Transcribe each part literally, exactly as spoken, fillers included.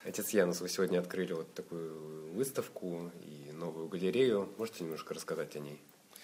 Отец Янус, вы сегодня открыли вот такую выставку и новую галерею. Можете немножко рассказать о ней?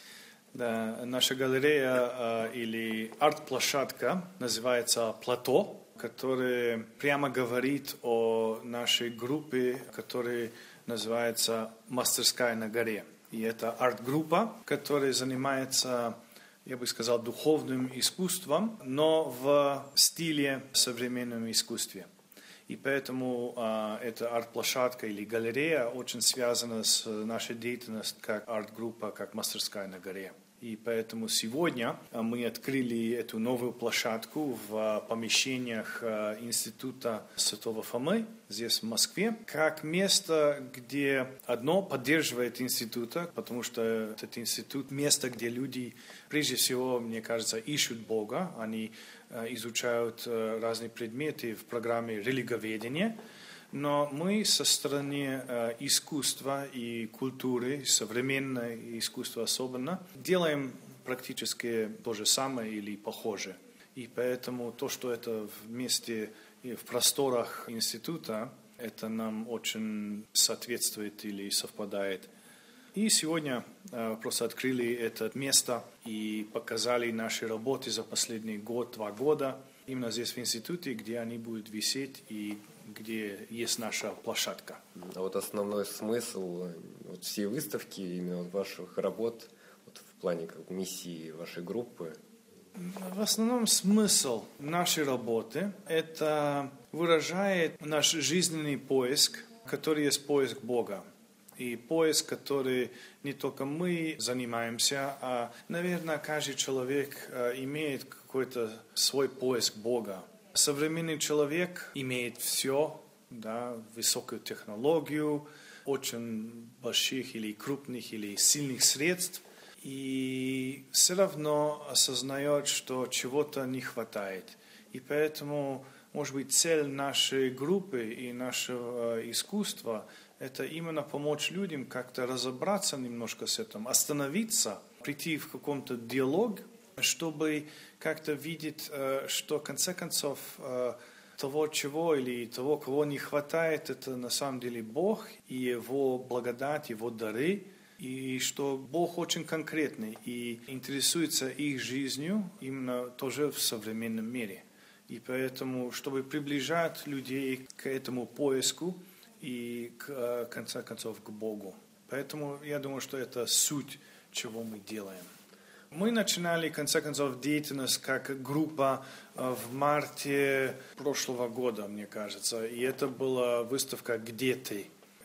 Да, наша галерея э, или арт-площадка называется «Плато», которая прямо говорит о нашей группе, которая называется «Мастерская на горе». И это арт-группа, которая занимается, я бы сказал, духовным искусством, но в стиле современного искусства. И поэтому а, эта арт-площадка или галерея очень связана с нашей деятельностью как арт-группа, как мастерская на горе. И поэтому сегодня мы открыли эту новую площадку в помещениях Института Святого Фомы здесь в Москве, как место, где одно поддерживает института, потому что этот институт – место, где люди, прежде всего, мне кажется, ищут Бога, они изучают разные предметы в программе религоведения. Но мы со стороны э, искусства и культуры, современное искусство особенно, делаем практически то же самое или похоже. И поэтому то, что это вместе и в просторах института, это нам очень соответствует или совпадает. И сегодня э, просто открыли это место и показали наши работы за последний год, два года, именно здесь в институте, где они будут висеть и где есть наша площадка. А вот основной смысл вот всей выставки, именно вот ваших работ, вот в плане как миссии вашей группы? В основном смысл нашей работы – это выражает наш жизненный поиск, который есть поиск Бога. И поиск, который не только мы занимаемся, а, наверное, каждый человек имеет какой-то свой поиск Бога. Современный человек имеет все, да, высокую технологию, очень больших или крупных или сильных средств, и все равно осознает, что чего-то не хватает. И поэтому, может быть, цель нашей группы и нашего искусства – это именно помочь людям как-то разобраться немножко с этим, остановиться, прийти в каком-то диалог, чтобы как-то видеть, что в конце концов того, чего или того, кого не хватает, это на самом деле Бог и Его благодать, Его дары, и что Бог очень конкретный и интересуется их жизнью именно тоже в современном мире. И поэтому, чтобы приближать людей к этому поиску и, в конце концов, к Богу. Поэтому я думаю, что это суть, чего мы делаем. Мы начинали, в конце концов, деятельность как группа в марте прошлого года, мне кажется. И это была выставка «Где ты?».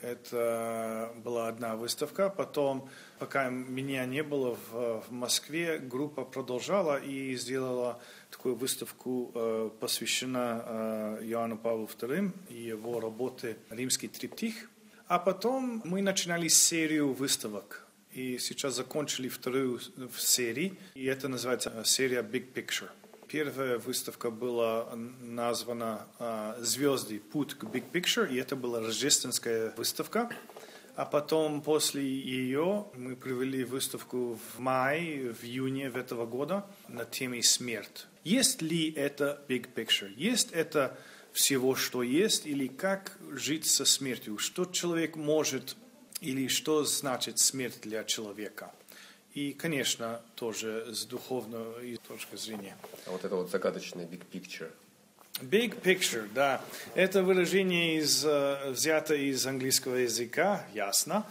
Это была одна выставка. Потом, пока меня не было в, в Москве, группа продолжала и сделала такую выставку, посвященную Иоанну Павлу второму и его работе «Римский триптих». А потом мы начинали серию выставок. И сейчас закончили вторую в серии, и это называется серия Big Picture. Первая выставка была названа «Звезды. Путь к Big Picture», и это была рождественская выставка. А потом после ее мы провели выставку в мае, в июне этого года на теме «Смерть». Есть ли это Big Picture? Есть это всего, что есть, или как жить со смертью? Что человек может... Или что значит смерть для человека. И, конечно, тоже с духовной точки зрения. А вот это вот загадочное big picture. Big picture, да. Это выражение из, взято из английского языка, ясно.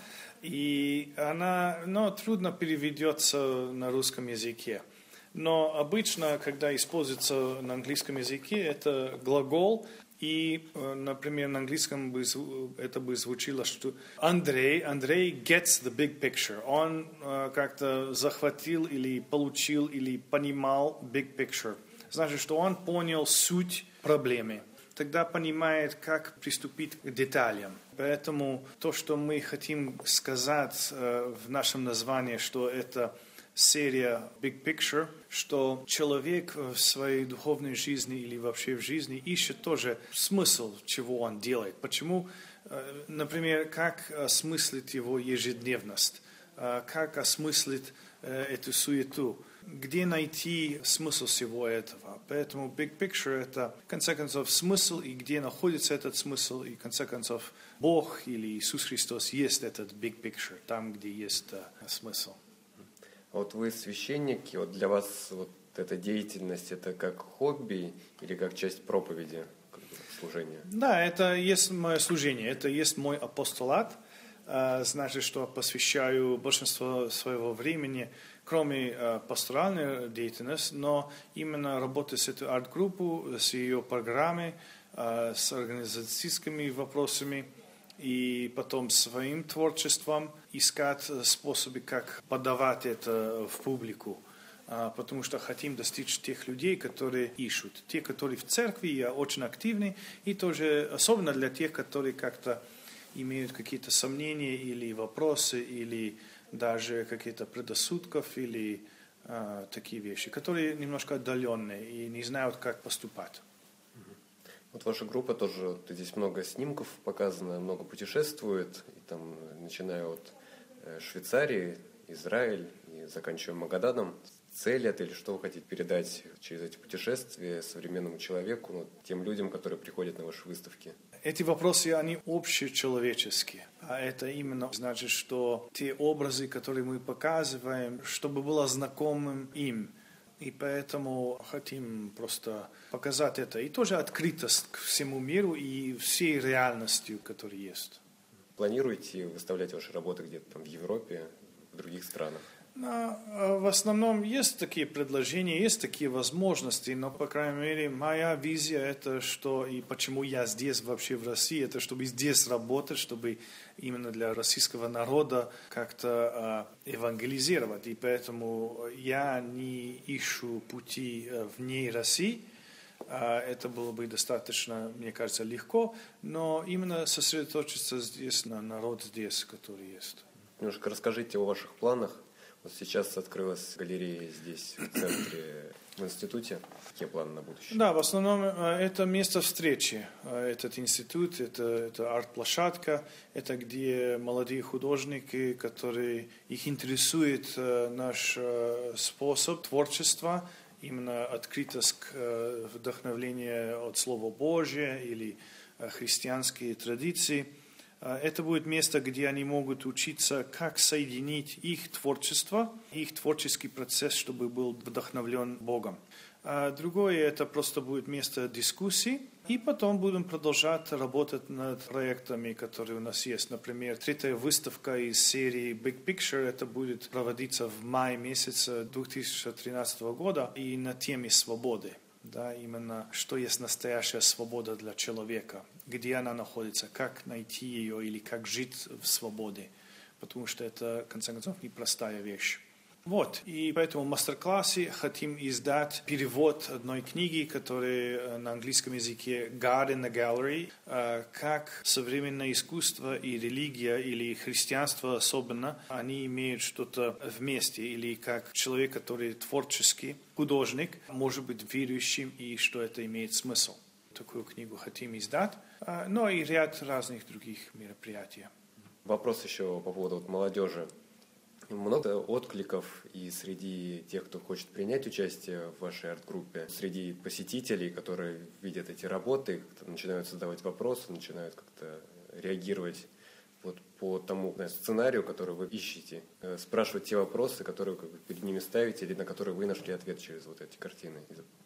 И она, ну, трудно переведется на русском языке. Но обычно, когда используется на английском языке, это глагол. И, например, на английском бы, это бы звучало, что Андрей, Андрей gets the big picture. Он э, как-то захватил или получил или понимал big picture. Значит, что он понял суть проблемы. Тогда понимает, как приступить к деталям. Поэтому то, что мы хотим сказать э, в нашем названии, что это серия Big Picture, что человек в своей духовной жизни или вообще в жизни ищет тоже смысл, чего он делает. Почему, например, как осмыслить его ежедневность, как осмыслить эту суету. где найти смысл всего этого. Поэтому big picture – это, в конце концов, смысл, и где находится этот смысл, и, в конце концов, Бог или Иисус Христос есть этот big picture, там, где есть uh, смысл. Вот вы священник, и вот для вас вот эта деятельность, это как хобби или как часть проповеди, как бы, служения? Да, это есть мое служение, это есть мой апостолат. Значит, что посвящаю большинство своего времени, кроме пасторальной деятельности, но именно работать с этой арт-группой, с ее программой, с организационными вопросами, и потом своим творчеством искать способы, как подавать это в публику. Потому что хотим достичь тех людей, которые ищут. Те, которые в церкви, очень активны, и тоже особенно для тех, которые как-то имеют какие-то сомнения или вопросы, или даже какие-то предрассудков, или э, такие вещи, которые немножко отдаленные и не знают, как поступать. Вот ваша группа тоже, вот, здесь много снимков показано, много путешествует, и там, начиная от Швейцарии, Израиль и заканчивая Магаданом. Цель это или что вы хотите передать через эти путешествия современному человеку, ну, тем людям, которые приходят на ваши выставки? Эти вопросы, они общечеловеческие. А это именно значит, что те образы, которые мы показываем, чтобы было знакомым им. И поэтому хотим просто показать это. И тоже открытость к всему миру и всей реальностью, которая есть. Планируете выставлять ваши работы где-то там в Европе, в других странах? В основном есть такие предложения, есть такие возможности, но, по крайней мере, моя визия это, что и почему я здесь вообще в России, это чтобы здесь работать, чтобы именно для российского народа как-то э, евангелизировать. И поэтому я не ищу пути вне России. Это было бы достаточно, мне кажется, легко, но именно сосредоточиться здесь на народ здесь, который есть. Немножко расскажите о ваших планах. Вот сейчас открылась галерея здесь, в центре, в институте. Какие планы на будущее? Да, в основном это место встречи. Этот институт, это, это арт-площадка, это где молодые художники, которые их интересует наш способ творчества, именно открытость к вдохновлению от Слова Божия или христианские традиции. Это будет место, где они могут учиться, как соединить их творчество, их творческий процесс, чтобы был вдохновлен Богом. А другое, это просто будет место дискуссий, и потом будем продолжать работать над проектами, которые у нас есть. Например, третья выставка из серии Big Picture, это будет проводиться в мае месяце две тысячи тринадцатого года, и на теме свободы. Да, именно что есть настоящая свобода для человека, где она находится, как найти ее или как жить в свободе, потому что это, в конце концов, непростая вещь. Вот, и поэтому в мастер-классе хотим издать перевод одной книги, которая на английском языке «God in the Gallery», как современное искусство и религия, или христианство особенно, они имеют что-то вместе, или как человек, который творческий, художник, может быть верующим, и что это имеет смысл. Такую книгу хотим издать, но и ряд разных других мероприятий. Вопрос еще по поводу вот молодежи. Много откликов и среди тех, кто хочет принять участие в вашей арт-группе, среди посетителей, которые видят эти работы, начинают задавать вопросы, начинают как-то реагировать вот по тому, знаешь, сценарию, который вы ищете, спрашивать те вопросы, которые как бы перед ними ставите, или на которые вы нашли ответ через вот эти картины.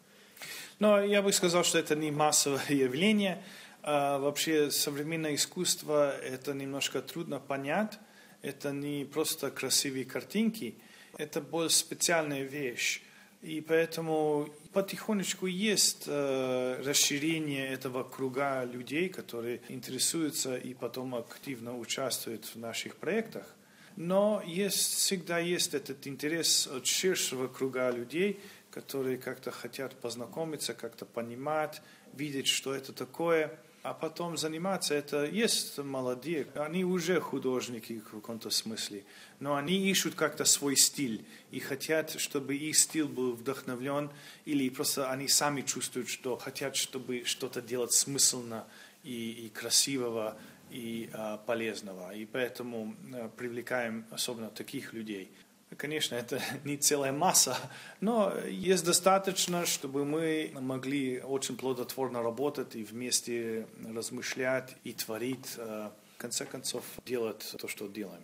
Но я бы сказал, что это не массовое явление. А вообще современное искусство это немножко трудно понять. Это не просто красивые картинки, это более специальная вещь. И поэтому потихонечку есть э, расширение этого круга людей, которые интересуются и потом активно участвуют в наших проектах. Но есть, всегда есть этот интерес от ширшего круга людей, которые как-то хотят познакомиться, как-то понимать, видеть, что это такое. А потом заниматься, это есть молодые, они уже художники в каком-то смысле, но они ищут как-то свой стиль и хотят, чтобы их стиль был вдохновлен, или просто они сами чувствуют, что хотят, чтобы что-то делать смысленно и, и красивого, и а, полезного. И поэтому а, привлекаем особенно таких людей. Конечно, это не целая масса, но есть достаточно, чтобы мы могли очень плодотворно работать и вместе размышлять и творить, в конце концов, делать то, что делаем.